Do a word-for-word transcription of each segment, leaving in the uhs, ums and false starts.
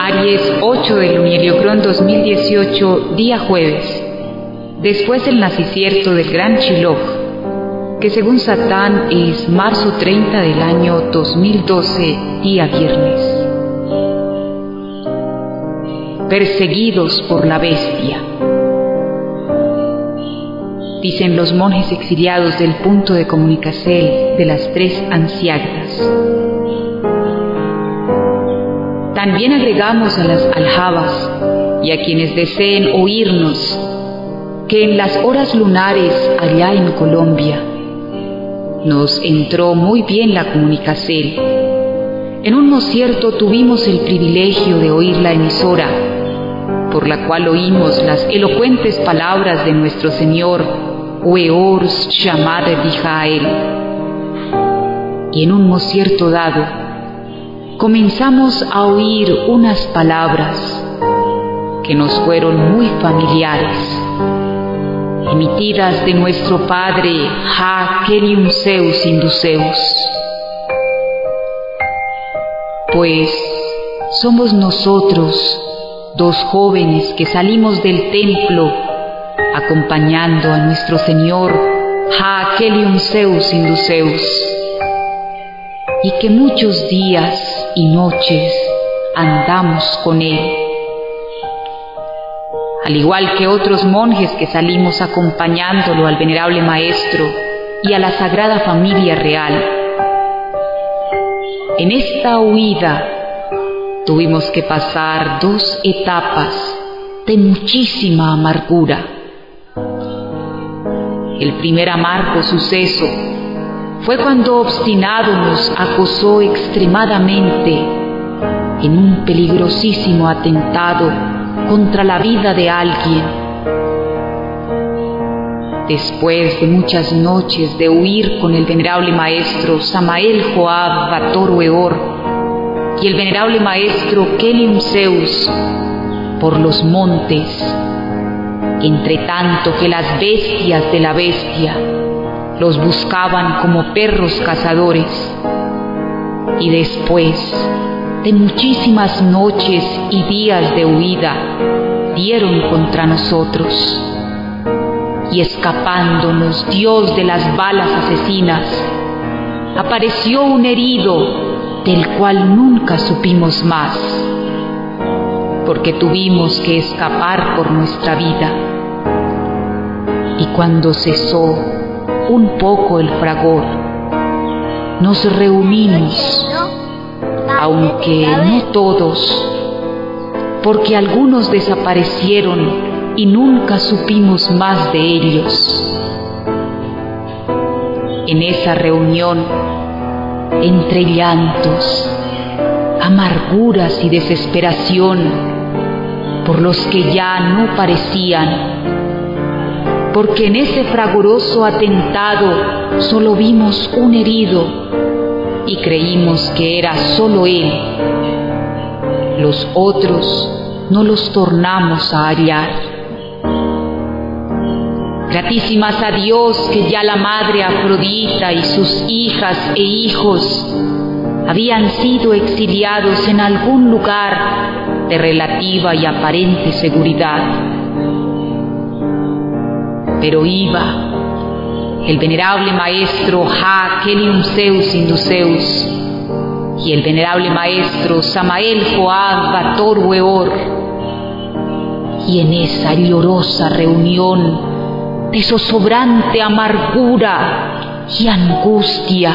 Aries ocho del Lunieliocrón dos mil dieciocho, día jueves, después del nacicierto del Gran Shiloh, que según Satán es marzo treinta del año dos mil doce, día viernes. Perseguidos por la bestia. Dicen los monjes exiliados del punto de comunicación de las tres ancianas. También agregamos a las aljabas y a quienes deseen oírnos que en las horas lunares allá en Colombia nos entró muy bien la comunicación. En un concierto tuvimos el privilegio de oír la emisora, por la cual oímos las elocuentes palabras de nuestro Señor, Weor Shamad Dijael. Y en un concierto dado, comenzamos a oír unas palabras que nos fueron muy familiares, emitidas de nuestro Padre Ha Kelium Zeus Induceus. Pues somos nosotros, dos jóvenes que salimos del templo acompañando a nuestro Señor Ha Kelium Zeus Induceus, y que muchos días y noches andamos con Él, al igual que otros monjes que salimos acompañándolo al venerable Maestro y a la Sagrada Familia Real. En esta huida tuvimos que pasar dos etapas de muchísima amargura. El primer amargo suceso fue cuando obstinado nos acosó extremadamente en un peligrosísimo atentado contra la vida de alguien. Después de muchas noches de huir con el venerable maestro Samael Joab Bator Weor y el venerable maestro Kelium Zeus por los montes, entre tanto que las bestias de la bestia los buscaban como perros cazadores, y después de muchísimas noches y días de huida, dieron contra nosotros, y escapándonos Dios de las balas asesinas, apareció un herido del cual nunca supimos más, porque tuvimos que escapar por nuestra vida. Y cuando cesó un poco el fragor, nos reunimos, aunque no todos, porque algunos desaparecieron y nunca supimos más de ellos. En esa reunión, entre llantos, amarguras y desesperación por los que ya no parecían, porque en ese fragoroso atentado solo vimos un herido y creímos que era solo él. Los otros no los tornamos a hallar. Gratísimas a Dios que ya la madre Afrodita y sus hijas e hijos habían sido exiliados en algún lugar de relativa y aparente seguridad. Pero iba el venerable maestro Ha Kelium Zeus Induceus y el venerable maestro Samael Joab Bator Weor, y en esa llorosa reunión de zozobrante amargura y angustia,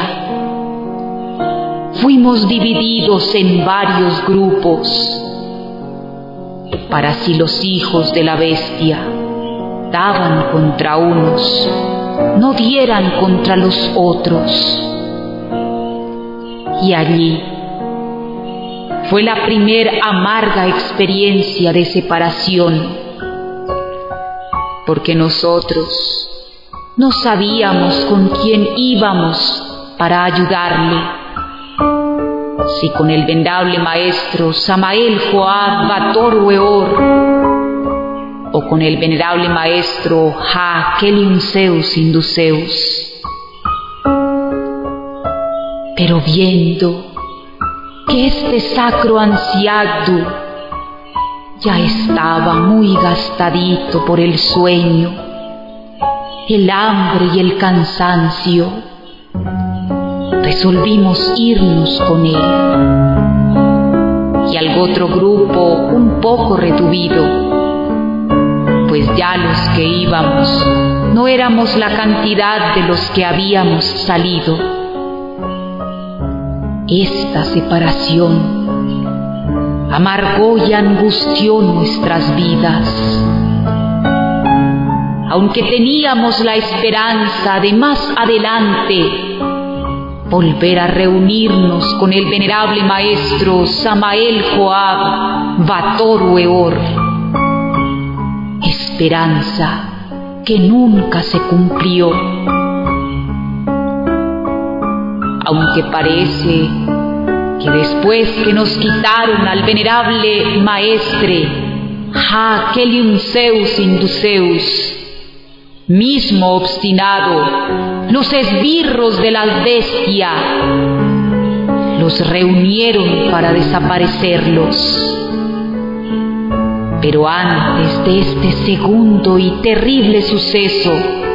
fuimos divididos en varios grupos, para si los hijos de la bestia daban contra unos, no dieran contra los otros. Y allí fue la primer amarga experiencia de separación, porque nosotros no sabíamos con quién íbamos para ayudarle, si con el venerable maestro Samael Joab Bator Weor o con el venerable maestro Ha Kelium Zeus Induceus. Pero viendo que este sacro anciagdu ya estaba muy gastadito por el sueño, el hambre y el cansancio. Resolvimos irnos con él y al otro grupo un poco retuvido, pues ya los que íbamos no éramos la cantidad de los que habíamos salido. Esta separación amargó y angustió nuestras vidas. Aunque teníamos la esperanza de más adelante volver a reunirnos con el venerable maestro Samael Joab Bator Weor, esperanza que nunca se cumplió. Aunque parece que después que nos quitaron al venerable maestre Ha Kelium Zeus Induceus, mismo obstinado, los esbirros de la bestia los reunieron para desaparecerlos. Pero antes de este segundo y terrible suceso,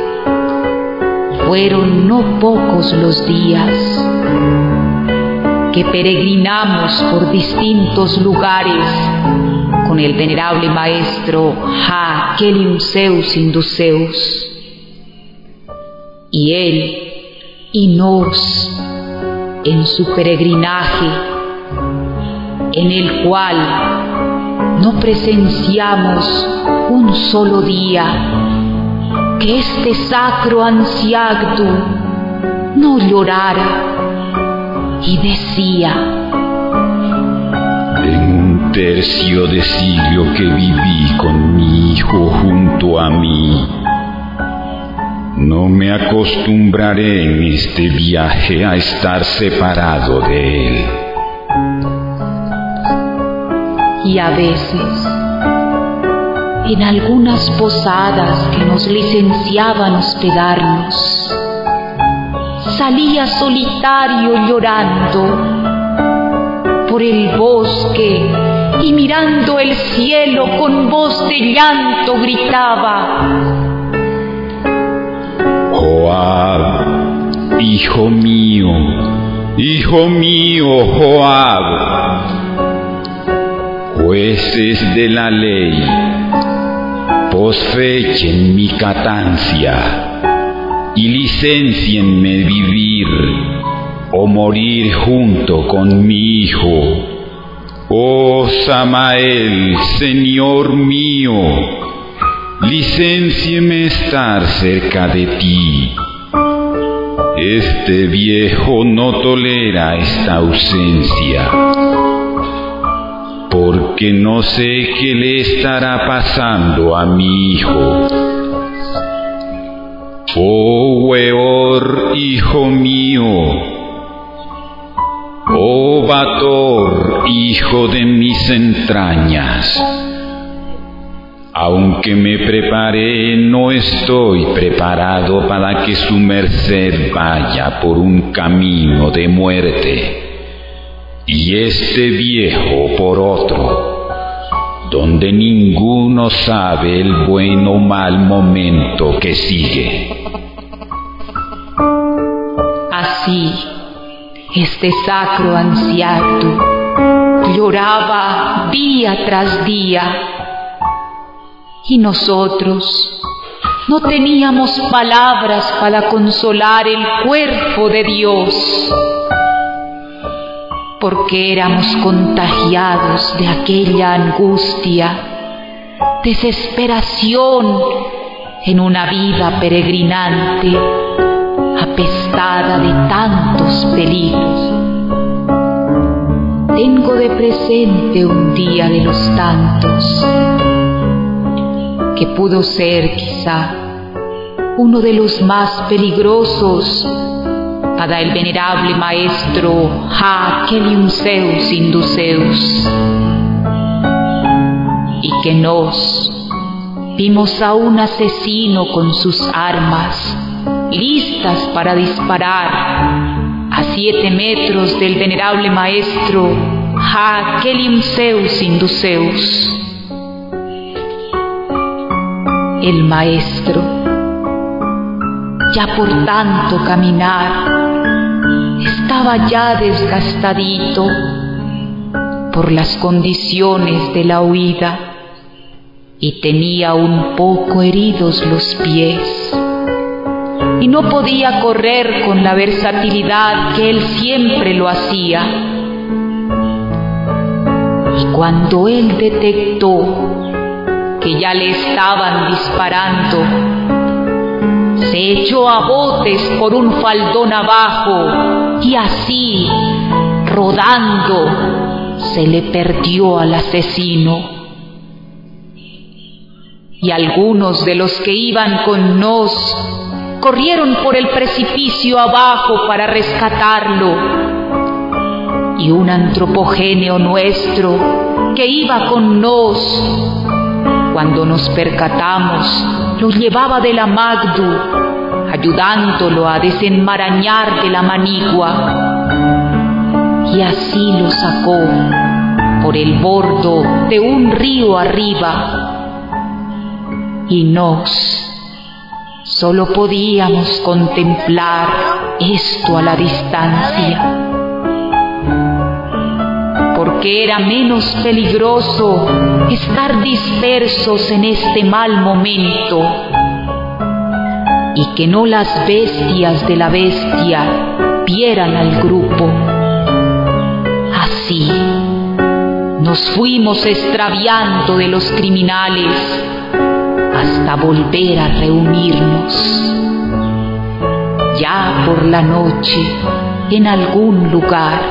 fueron no pocos los días que peregrinamos por distintos lugares con el venerable maestro Ha Kelium Zeus Induceus. Y él y nos en su peregrinaje, en el cual no presenciamos un solo día que este sacro anciagdu no llorara y decía: en un tercio de siglo que viví con mi hijo junto a mí, no me acostumbraré en este viaje a estar separado de él. Y a veces, en algunas posadas que nos licenciaban hospedarnos, salía solitario llorando por el bosque y mirando el cielo con voz de llanto gritaba: Joab, hijo mío, hijo mío, Joab, jueces de la ley, posfechen mi catancia y licencienme vivir o morir junto con mi hijo. Oh Samael, Señor mío, licéncieme estar cerca de ti. Este viejo no tolera esta ausencia, porque no sé qué le estará pasando a mi hijo. Oh Weor, hijo mío, oh Bator, hijo de mis entrañas, aunque me preparé, no estoy preparado para que su merced vaya por un camino de muerte, y este viejo por otro, donde ninguno sabe el buen o mal momento que sigue. Así, este sacro anciano lloraba día tras día, y nosotros no teníamos palabras para consolar el cuerpo de Dios, porque éramos contagiados de aquella angustia, desesperación en una vida peregrinante, apestada de tantos peligros. Tengo de presente un día de los tantos, que pudo ser quizá uno de los más peligrosos para el venerable maestro Ha Kelium Zeus Induceus, y que nos vimos a un asesino con sus armas listas para disparar a siete metros del venerable maestro Ha Kelium Zeus Induceus. el maestro. Ya por tanto caminar, estaba ya desgastadito por las condiciones de la huida y tenía un poco heridos los pies y no podía correr con la versatilidad que él siempre lo hacía. Y cuando él detectó que ya le estaban disparando, se echó a botes por un faldón abajo y así, rodando, se le perdió al asesino. Y algunos de los que iban con nos corrieron por el precipicio abajo para rescatarlo. Y un antropogéneo nuestro que iba con nos, cuando nos percatamos, lo llevaba de la Magdu, ayudándolo a desenmarañar de la manigua. Y así lo sacó por el bordo de un río arriba. Y nos solo podíamos contemplar esto a la distancia, porque era menos peligroso estar dispersos en este mal momento y que no las bestias de la bestia vieran al grupo. Así nos fuimos extraviando de los criminales hasta volver a reunirnos, ya por la noche, en algún lugar.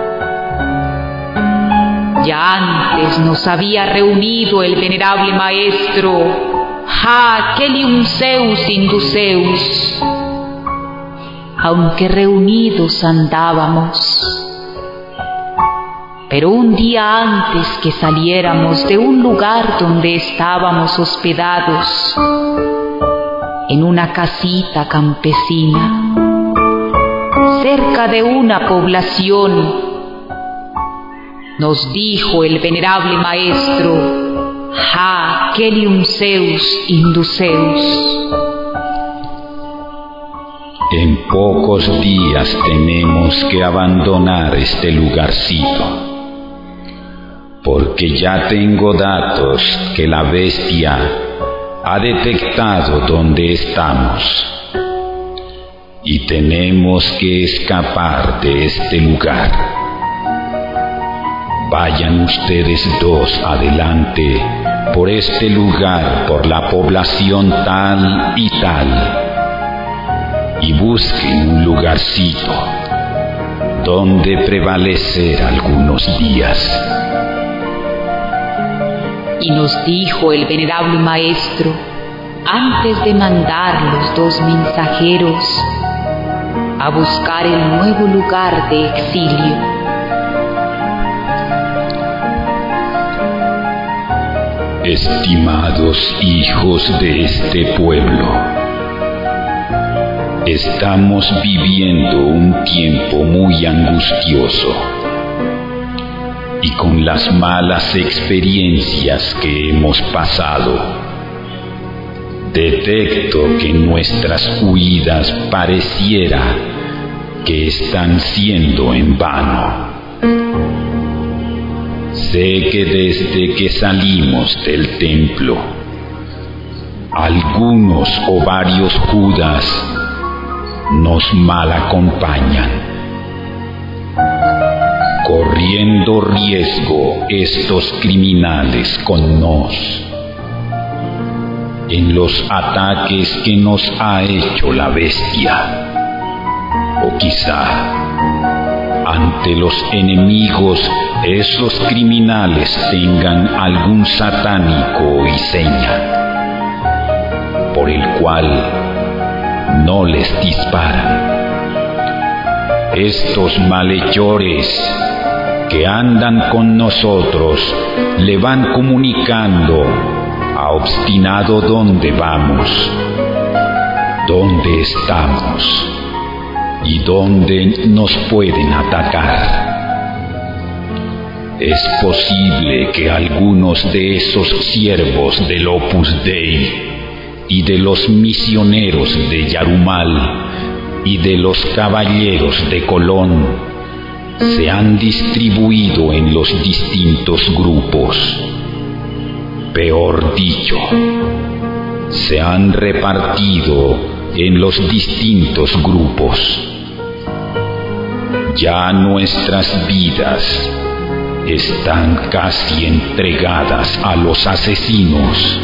Ya antes nos había reunido el venerable maestro Ha Kelium Zeus Induceus, aunque reunidos andábamos. Pero un día antes que saliéramos de un lugar donde estábamos hospedados, en una casita campesina, cerca de una población, nos dijo el venerable maestro Ha Kelium Zeus Induceus: en pocos días tenemos que abandonar este lugarcito, porque ya tengo datos que la bestia ha detectado dónde estamos y tenemos que escapar de este lugar. Vayan ustedes dos adelante por este lugar, por la población tal y tal, y busquen un lugarcito donde prevalecer algunos días. Y nos dijo el venerable maestro, antes de mandar los dos mensajeros a buscar el nuevo lugar de exilio: estimados hijos de este pueblo, estamos viviendo un tiempo muy angustioso, y con las malas experiencias que hemos pasado, detecto que nuestras huidas pareciera que están siendo en vano. Sé que desde que salimos del templo, algunos o varios Judas nos mal acompañan, corriendo riesgo estos criminales con nos en los ataques que nos ha hecho la bestia, o quizá ante los enemigos esos criminales tengan algún satánico y seña por el cual no les disparan. Estos malhechores que andan con nosotros le van comunicando a obstinado dónde vamos, dónde estamos y dónde nos pueden atacar. Es posible que algunos de esos siervos del Opus Dei y de los misioneros de Yarumal y de los caballeros de Colón se han distribuido en los distintos grupos. Peor dicho, se han repartido en los distintos grupos. Ya nuestras vidas están casi entregadas a los asesinos.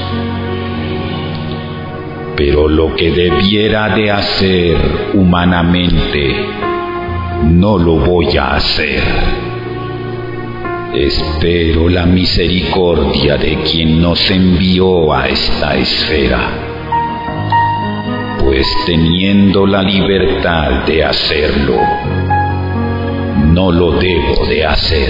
Pero lo que debiera de hacer humanamente, no lo voy a hacer. Espero la misericordia de quien nos envió a esta esfera, pues teniendo la libertad de hacerlo, no lo debo de hacer,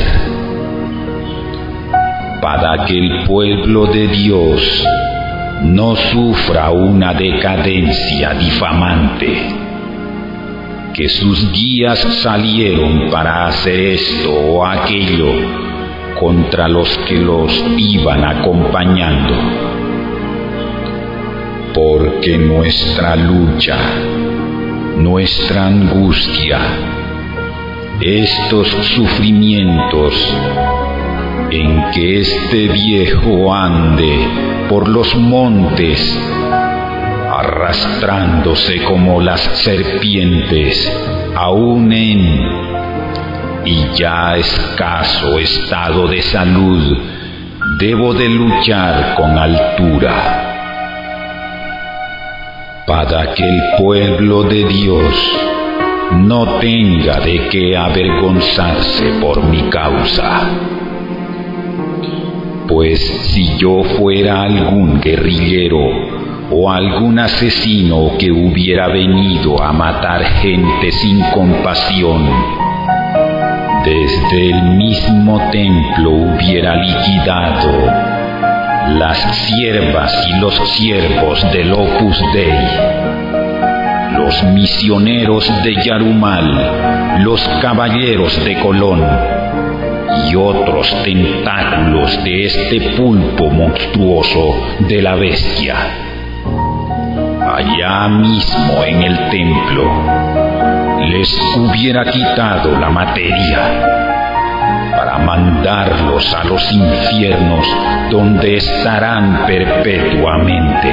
para que el pueblo de Dios no sufra una decadencia difamante, que sus guías salieron para hacer esto o aquello contra los que los iban acompañando, porque nuestra lucha, nuestra angustia, estos sufrimientos en que este viejo ande por los montes, arrastrándose como las serpientes, aún en y ya escaso estado de salud, debo de luchar con altura, para que el pueblo de Dios no tenga de qué avergonzarse por mi causa. Pues si yo fuera algún guerrillero o algún asesino que hubiera venido a matar gente sin compasión, desde el mismo templo hubiera liquidado las siervas y los siervos del Opus Dei, los misioneros de Yarumal, los caballeros de Colón y otros tentáculos de este pulpo monstruoso de la bestia. Allá mismo en el templo les hubiera quitado la materia para mandarlos a los infiernos, donde estarán perpetuamente.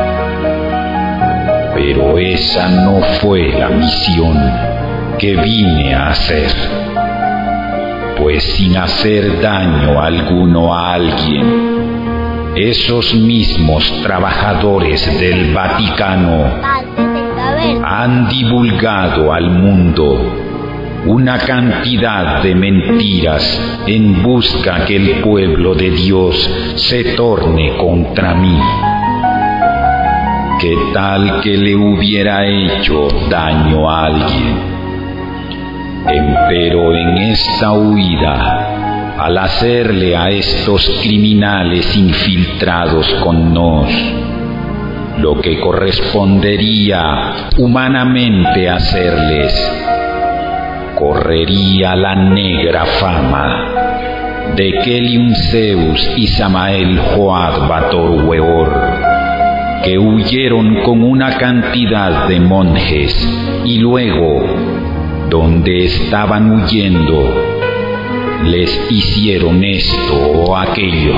Pero esa no fue la misión que vine a hacer, pues sin hacer daño alguno a alguien, esos mismos trabajadores del Vaticano han divulgado al mundo una cantidad de mentiras en busca que el pueblo de Dios se torne contra mí. ¿Qué tal que le hubiera hecho daño a alguien? Empero en esta huida, al hacerle a estos criminales infiltrados con nos lo que correspondería humanamente hacerles, correría la negra fama de Kelium Zeus y Samael Joad Bator Weor, que huyeron con una cantidad de monjes y luego, donde estaban huyendo, les hicieron esto o aquello.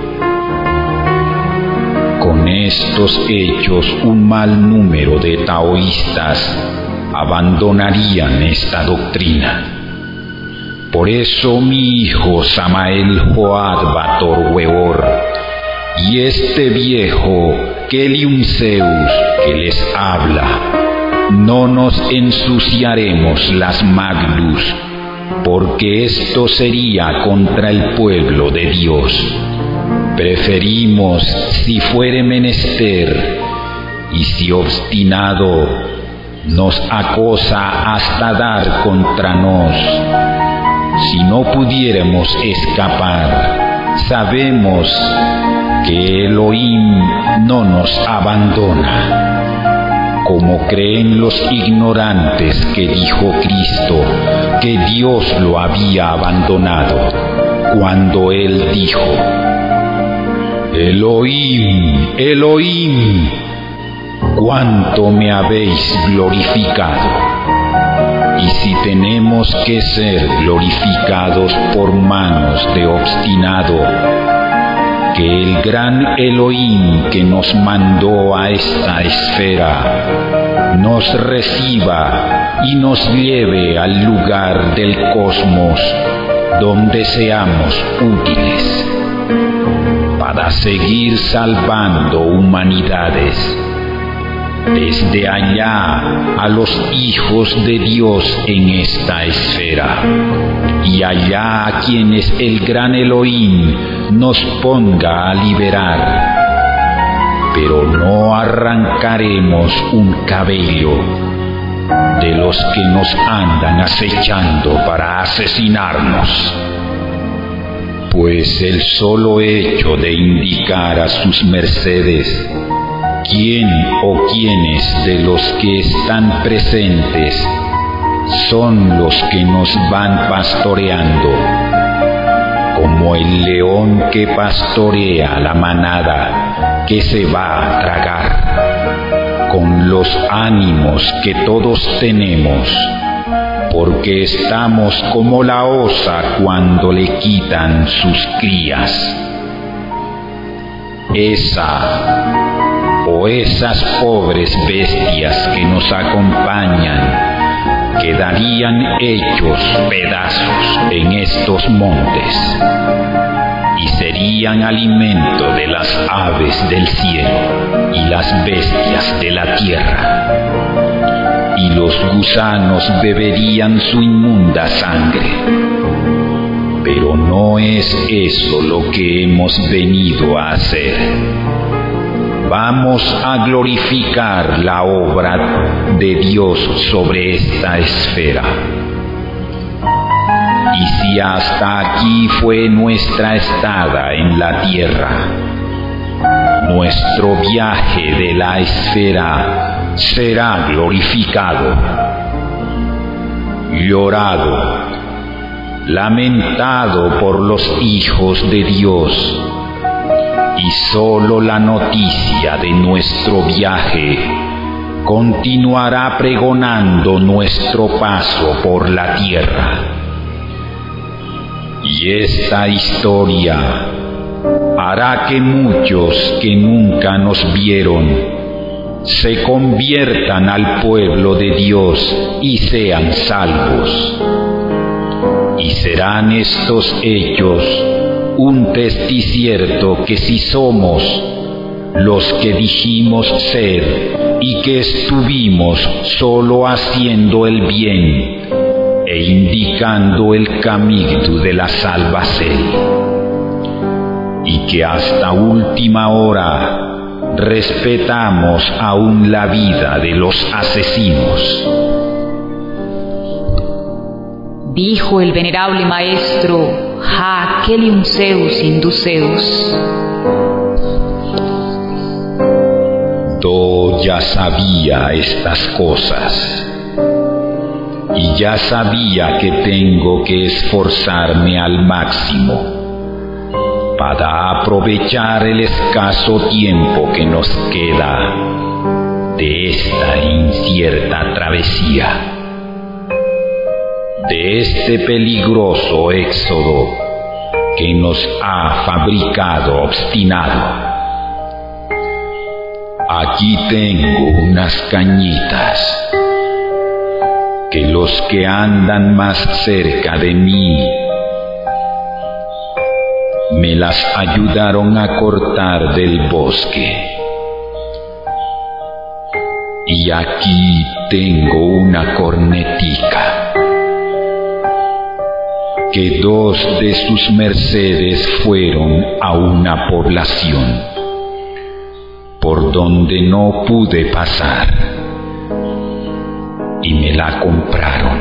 Con estos hechos, un mal número de taoístas abandonarían esta doctrina. Por eso mi hijo Samael Joad Bator Weor y este viejo Kelium Zeus que les habla, no nos ensuciaremos las maglus, porque esto sería contra el pueblo de Dios. Preferimos, si fuere menester, y si obstinado nos acosa hasta dar contra nos, si no pudiéramos escapar, sabemos que Elohim no nos abandona, como creen los ignorantes que dijo Cristo que Dios lo había abandonado, cuando Él dijo: Elohim, Elohim, cuánto me habéis glorificado. Y si tenemos que ser glorificados por manos de obstinado, que el gran Elohim que nos mandó a esta esfera nos reciba y nos lleve al lugar del cosmos donde seamos útiles para seguir salvando humanidades. Desde allá a los hijos de Dios en esta esfera, y allá a quienes el gran Elohim nos ponga a liberar. Pero no arrancaremos un cabello de los que nos andan acechando para asesinarnos, pues el solo hecho de indicar a sus mercedes quién o quiénes de los que están presentes son los que nos van pastoreando, como el león que pastorea la manada que se va a tragar, con los ánimos que todos tenemos, porque estamos como la osa cuando le quitan sus crías. Esa o esas pobres bestias que nos acompañan quedarían hechos pedazos en estos montes y serían alimento de las aves del cielo y las bestias de la tierra, y los gusanos beberían su inmunda sangre. Pero no es eso lo que hemos venido a hacer. Vamos a glorificar la obra de Dios sobre esta esfera. Y si hasta aquí fue nuestra estada en la tierra, nuestro viaje de la esfera será glorificado, llorado, lamentado por los hijos de Dios. Y solo la noticia de nuestro viaje continuará pregonando nuestro paso por la tierra. Y esta historia hará que muchos que nunca nos vieron se conviertan al pueblo de Dios y sean salvos. Y serán estos hechos un testicierto que si somos los que dijimos ser y que estuvimos solo haciendo el bien e indicando el camino de la salvación, y que hasta última hora respetamos aún la vida de los asesinos. Dijo el venerable maestro Ha Kelium Zeus Induceus. Yo ya sabía estas cosas, y ya sabía que tengo que esforzarme al máximo para aprovechar el escaso tiempo que nos queda de esta incierta travesía, de este peligroso éxodo que nos ha fabricado obstinado. Aquí tengo unas cañitas que los que andan más cerca de mí me las ayudaron a cortar del bosque. Y aquí tengo una cornetica que dos de sus mercedes fueron a una población por donde no pude pasar y me la compraron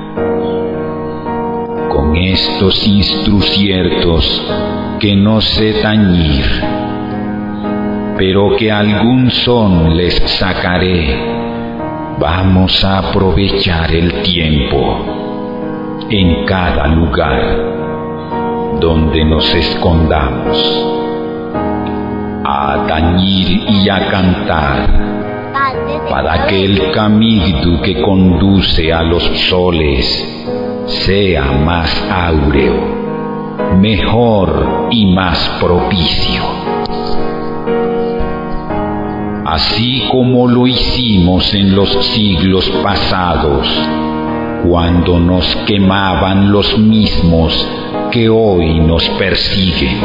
con estos instruciertos que no sé tañir, pero que algún son les sacaré. Vamos a aprovechar el tiempo en cada lugar donde nos escondamos, a tañir y a cantar para que el camino que conduce a los soles sea más áureo, mejor y más propicio. Así como lo hicimos en los siglos pasados, cuando nos quemaban los mismos que hoy nos persiguen.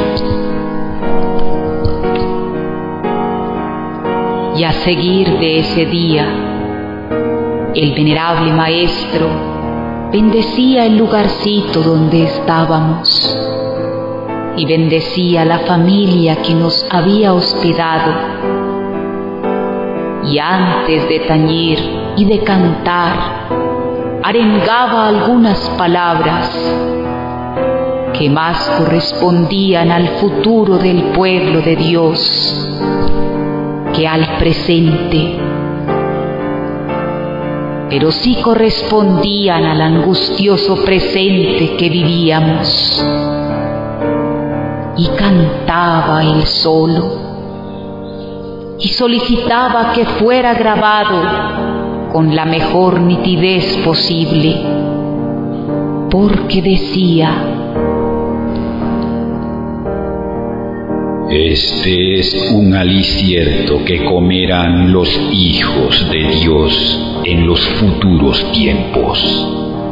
Y a seguir de ese día, el venerable maestro bendecía el lugarcito donde estábamos y bendecía la familia que nos había hospedado. Y antes de tañir y de cantar, arengaba algunas palabras que más correspondían al futuro del pueblo de Dios que al presente, pero sí correspondían al angustioso presente que vivíamos. Y cantaba él solo y solicitaba que fuera grabado con la mejor nitidez posible, porque decía: este es un alicierto que comerán los hijos de Dios en los futuros tiempos.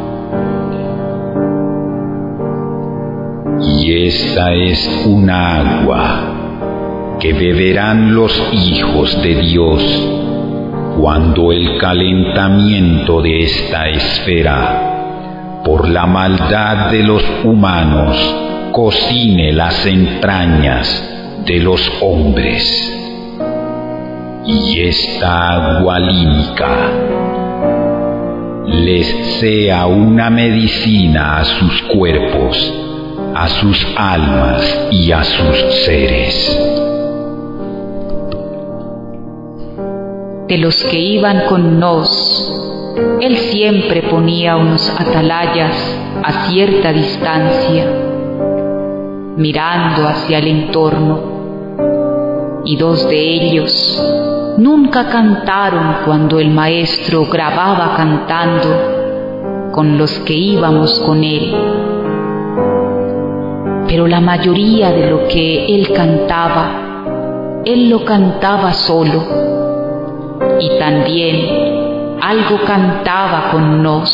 Y esta es una agua que beberán los hijos de Dios cuando el calentamiento de esta esfera, por la maldad de los humanos, cocine las entrañas de los hombres. Y esta agua límpica les sea una medicina a sus cuerpos, a sus almas y a sus seres. De los que iban con nos, él siempre ponía unos atalayas a cierta distancia, mirando hacia el entorno, y dos de ellos nunca cantaron cuando el maestro grababa cantando con los que íbamos con él. Pero la mayoría de lo que él cantaba, él lo cantaba solo, y también algo cantaba con nos.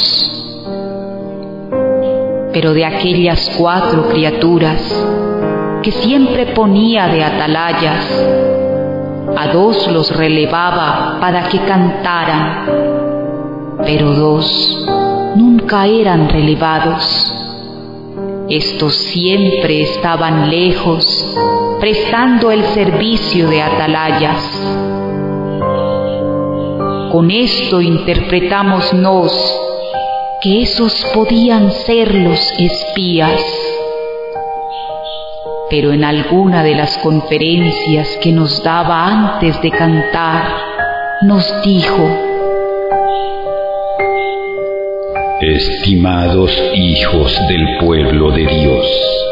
Pero de aquellas cuatro criaturas que siempre ponía de atalayas, a dos los relevaba para que cantaran, pero dos nunca eran relevados. Estos siempre estaban lejos, prestando el servicio de atalayas. Con esto interpretamos nos que esos podían ser los espías. Pero en alguna de las conferencias que nos daba antes de cantar, nos dijo: estimados hijos del pueblo de Dios,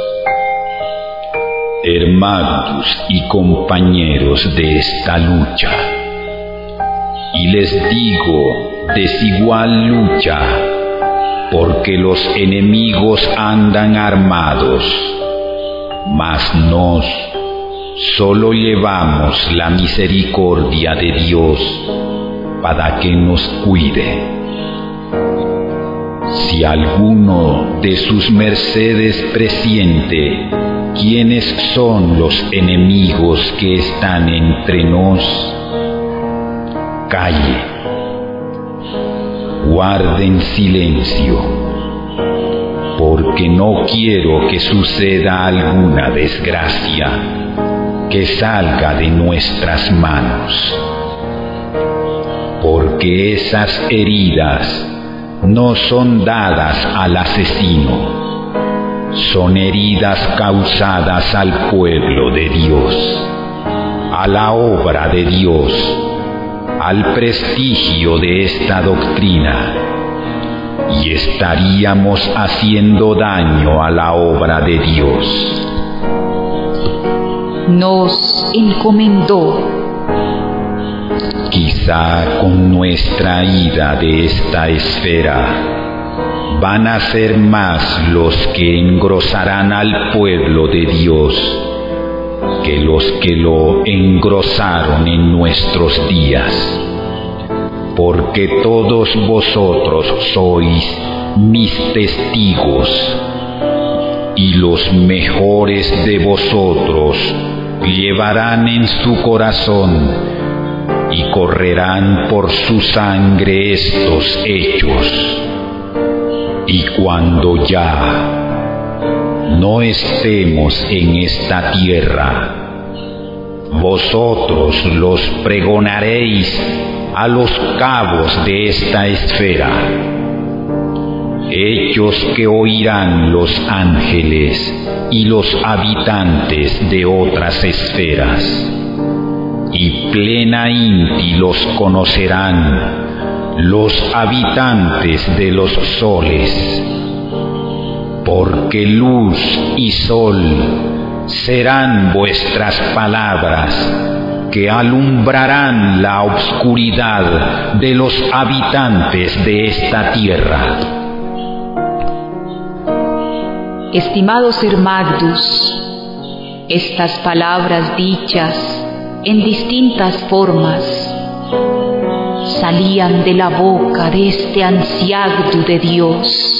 hermanos y compañeros de esta lucha, y les digo desigual lucha, porque los enemigos andan armados, mas nos solo llevamos la misericordia de Dios para que nos cuide. Si alguno de sus mercedes presiente quiénes son los enemigos que están entre nos, calle, guarden silencio, porque no quiero que suceda alguna desgracia que salga de nuestras manos, porque esas heridas no son dadas al asesino, son heridas causadas al pueblo de Dios, a la obra de Dios, al prestigio de esta doctrina, y estaríamos haciendo daño a la obra de Dios. Nos encomendó: quizá quizá con nuestra ida de esta esfera van a ser más los que engrosarán al pueblo de Dios que los que lo engrosaron en nuestros días, porque todos vosotros sois mis testigos, y los mejores de vosotros llevarán en su corazón y correrán por su sangre estos hechos. Y cuando ya no estemos en esta tierra, vosotros los pregonaréis a los cabos de esta esfera, hechos que oirán los ángeles y los habitantes de otras esferas, y plena Inti los conocerán los habitantes de los soles, porque luz y sol serán vuestras palabras que alumbrarán la oscuridad de los habitantes de esta tierra. Estimado Ser Magdus, estas palabras dichas en distintas formas salían de la boca de este anciagdu de Dios,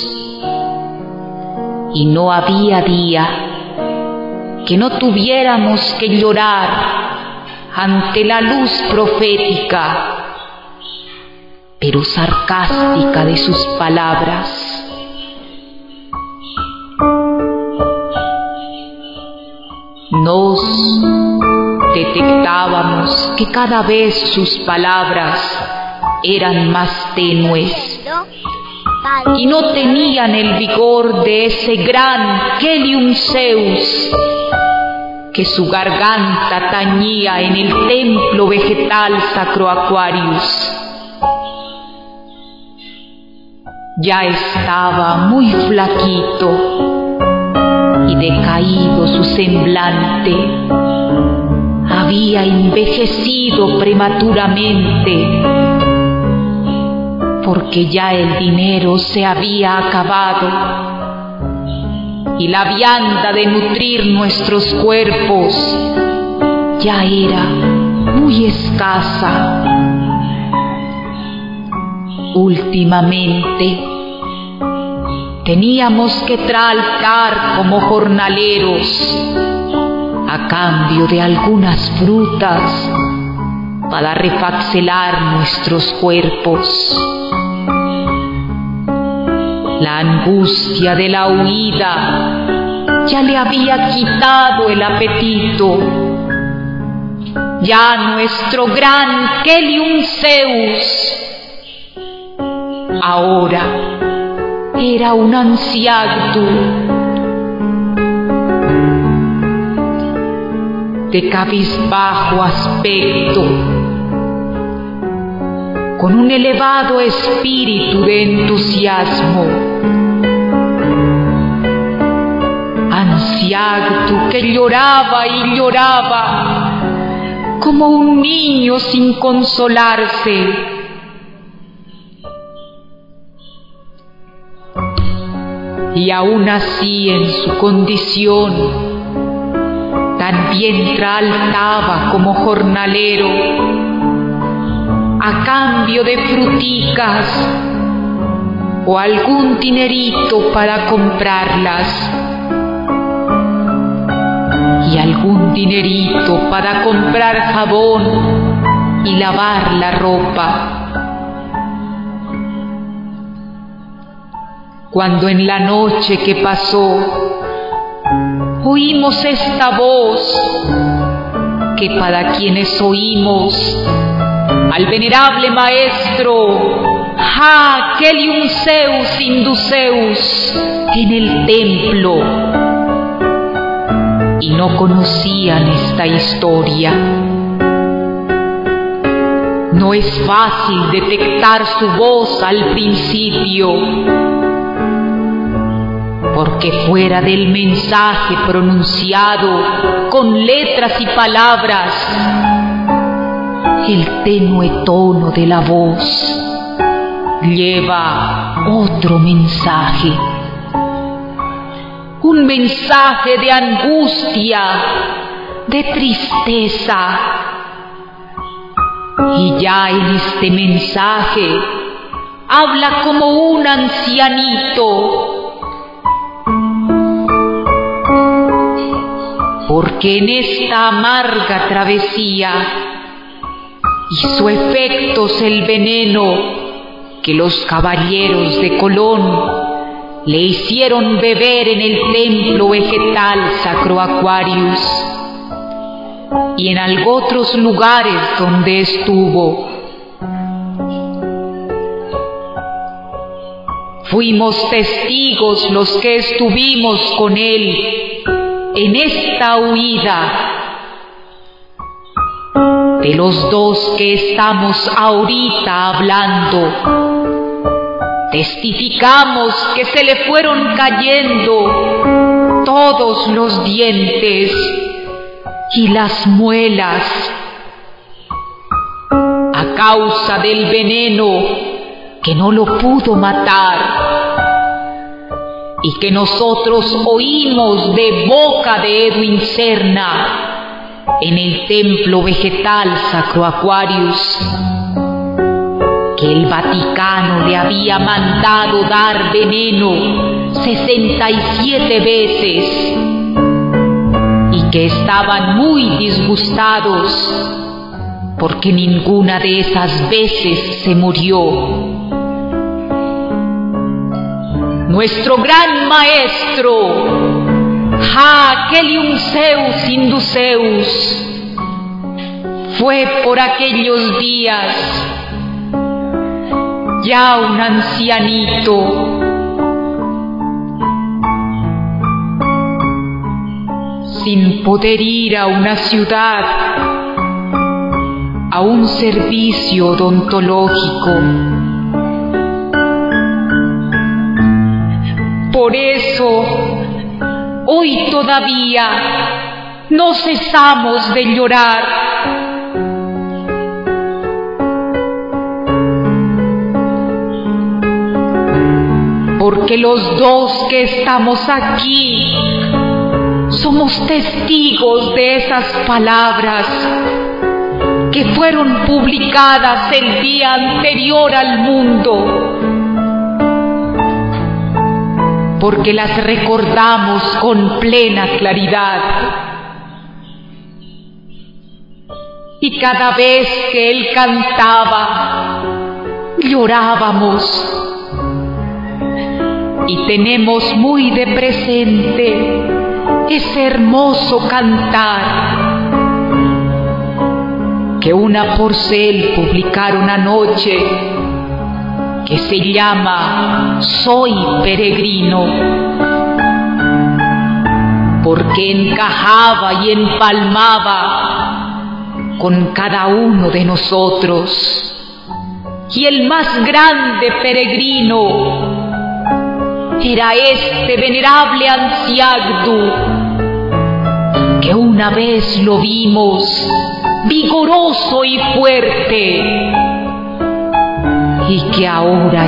y no había día que no tuviéramos que llorar ante la luz profética, pero sarcástica de sus palabras. Nos detectábamos que cada vez sus palabras eran más tenues y no tenían el vigor de ese gran Helium Zeus que su garganta tañía en el templo vegetal Sacro Aquarius. Ya estaba muy flaquito y decaído su semblante, había envejecido prematuramente, porque ya el dinero se había acabado y la vianda de nutrir nuestros cuerpos ya era muy escasa. Últimamente teníamos que tralcar como jornaleros a cambio de algunas frutas para refaxelar nuestros cuerpos. La angustia de la huida ya le había quitado el apetito. Ya nuestro gran Helium Zeus ahora era un anciagdu de cabizbajo aspecto, con un elevado espíritu de entusiasmo, anciagdu que lloraba y lloraba como un niño sin consolarse. Y aún así, en su condición, también traltaba como jornalero a cambio de fruticas o algún dinerito para comprarlas, y algún dinerito para comprar jabón y lavar la ropa. Cuando en la noche que pasó oímos esta voz que para quienes oímos al venerable maestro Ja Helium Zeus Induceus en el templo y no conocían esta historia, no es fácil detectar su voz al principio, porque fuera del mensaje pronunciado con letras y palabras, el tenue tono de la voz lleva otro mensaje, un mensaje de angustia, de tristeza. Y ya en este mensaje habla como un ancianito, porque en esta amarga travesía hizo efectos el veneno que los caballeros de Colón le hicieron beber en el templo vegetal Sacro Aquarius y en algo otros lugares donde estuvo. Fuimos testigos los que estuvimos con él en esta huida. De los dos que estamos ahorita hablando, testificamos que se le fueron cayendo todos los dientes y las muelas a causa del veneno que no lo pudo matar y que nosotros oímos de boca de Edwin Serna en el templo vegetal Sacro Aquarius, que el Vaticano le había mandado dar veneno sesenta y siete veces y que estaban muy disgustados porque ninguna de esas veces se murió. Nuestro gran maestro Haecelium Zeus Induceus fue por aquellos días ya un ancianito, sin poder ir a una ciudad a un servicio odontológico. Por eso, hoy todavía no cesamos de llorar. Porque los dos que estamos aquí somos testigos de esas palabras que fueron publicadas el día anterior al mundo, porque las recordamos con plena claridad. Y cada vez que él cantaba, llorábamos. Y tenemos muy de presente ese hermoso cantar que una Porcel publicaron anoche, que se llama Soy Peregrino, porque encajaba y empalmaba con cada uno de nosotros. Y el más grande peregrino era este venerable anciagdu, que una vez lo vimos vigoroso y fuerte, y que ahora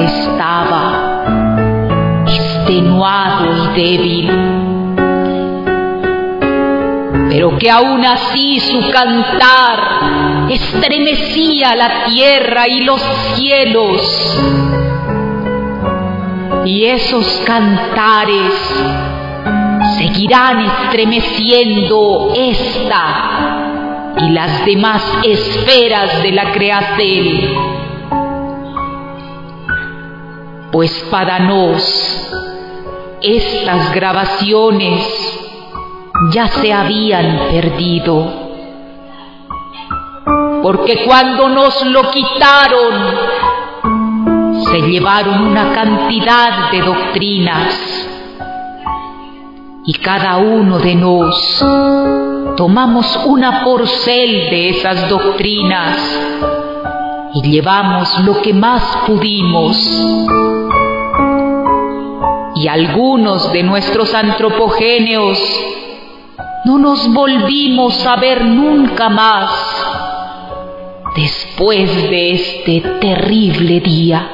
estaba extenuado y débil, pero que aún así su cantar estremecía la tierra y los cielos. Y esos cantares seguirán estremeciendo esta y las demás esferas de la creacel. Pues para nos estas grabaciones ya se habían perdido, porque cuando nos lo quitaron se llevaron una cantidad de doctrinas, y cada uno de nos tomamos una porcel de esas doctrinas y llevamos lo que más pudimos. Y algunos de nuestros antropogéneos no nos volvimos a ver nunca más, después de este terrible día.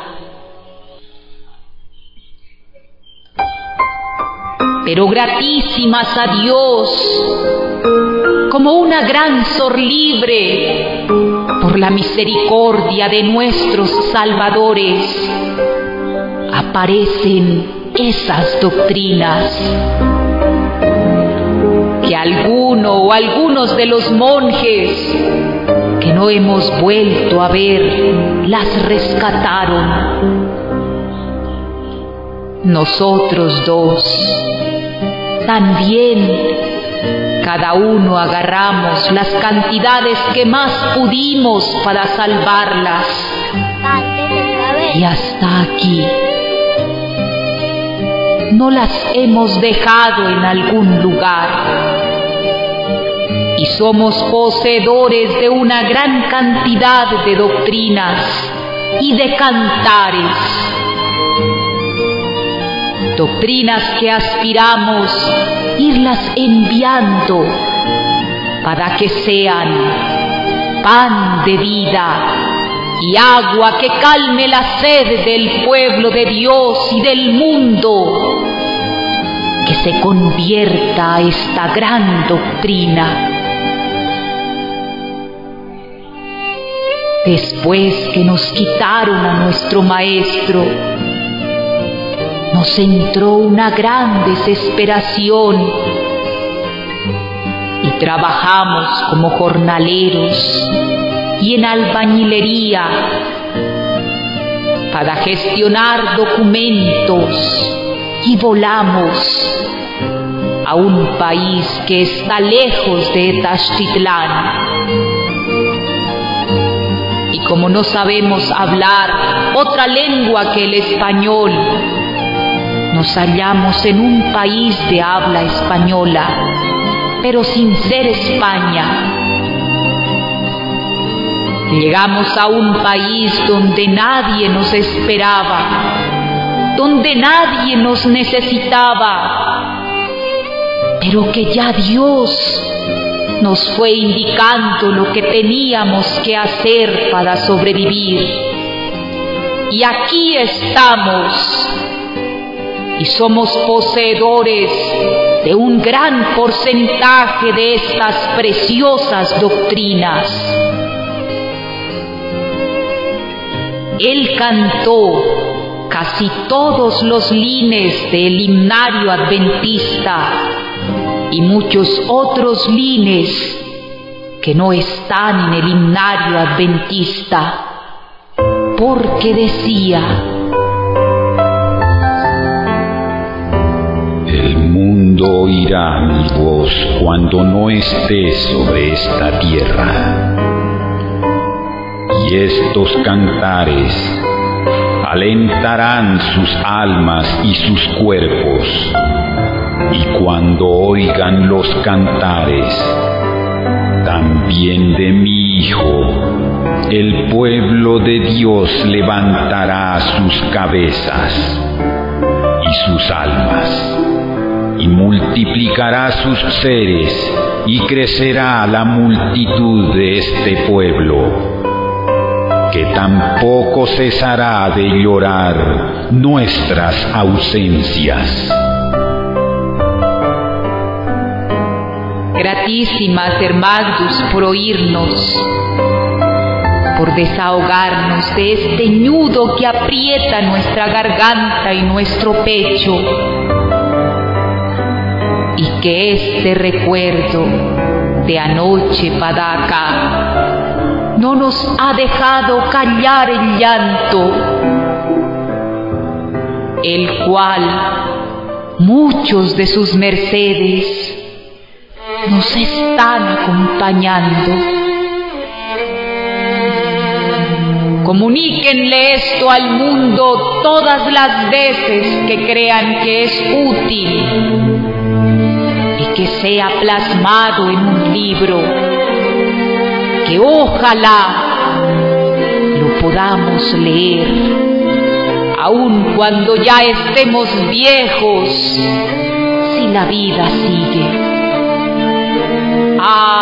Pero gratísimas a Dios, como una gran sor libre, por la misericordia de nuestros salvadores, aparecen esas doctrinas que alguno o algunos de los monjes que no hemos vuelto a ver las rescataron. Nosotros dos también, cada uno agarramos las cantidades que más pudimos para salvarlas. Y hasta aquí no las hemos dejado en algún lugar. Y somos poseedores de una gran cantidad de doctrinas y de cantares. Doctrinas que aspiramos irlas enviando para que sean pan de vida y agua que calme la sed del pueblo de Dios y del mundo, que se convierta a esta gran doctrina. Después que nos quitaron a nuestro maestro, nos entró una gran desesperación y trabajamos como jornaleros y en albañilería para gestionar documentos, y volamos a un país que está lejos de Tlaxtitlán. Y como no sabemos hablar otra lengua que el español, nos hallamos en un país de habla española, pero sin ser España. Llegamos a un país donde nadie nos esperaba, donde nadie nos necesitaba, pero que ya Dios nos fue indicando lo que teníamos que hacer para sobrevivir. Y aquí estamos. Y somos poseedores de un gran porcentaje de estas preciosas doctrinas. Él cantó casi todos los lines del himnario adventista y muchos otros lines que no están en el himnario adventista, porque decía: el mundo oirá mi voz cuando no esté sobre esta tierra, y estos cantares alentarán sus almas y sus cuerpos, y cuando oigan los cantares también de mi Hijo, el pueblo de Dios levantará sus cabezas y sus almas, y multiplicará sus seres, y crecerá la multitud de este pueblo, que tampoco cesará de llorar nuestras ausencias. Gratísimas hermanos por oírnos, por desahogarnos de este nudo que aprieta nuestra garganta y nuestro pecho, y que este recuerdo de anoche para acá no nos ha dejado callar el llanto, el cual muchos de sus mercedes nos están acompañando. Comuníquenle esto al mundo todas las veces que crean que es útil, y que sea plasmado en un libro, que ojalá lo podamos leer, aun cuando ya estemos viejos, si la vida sigue. Ah,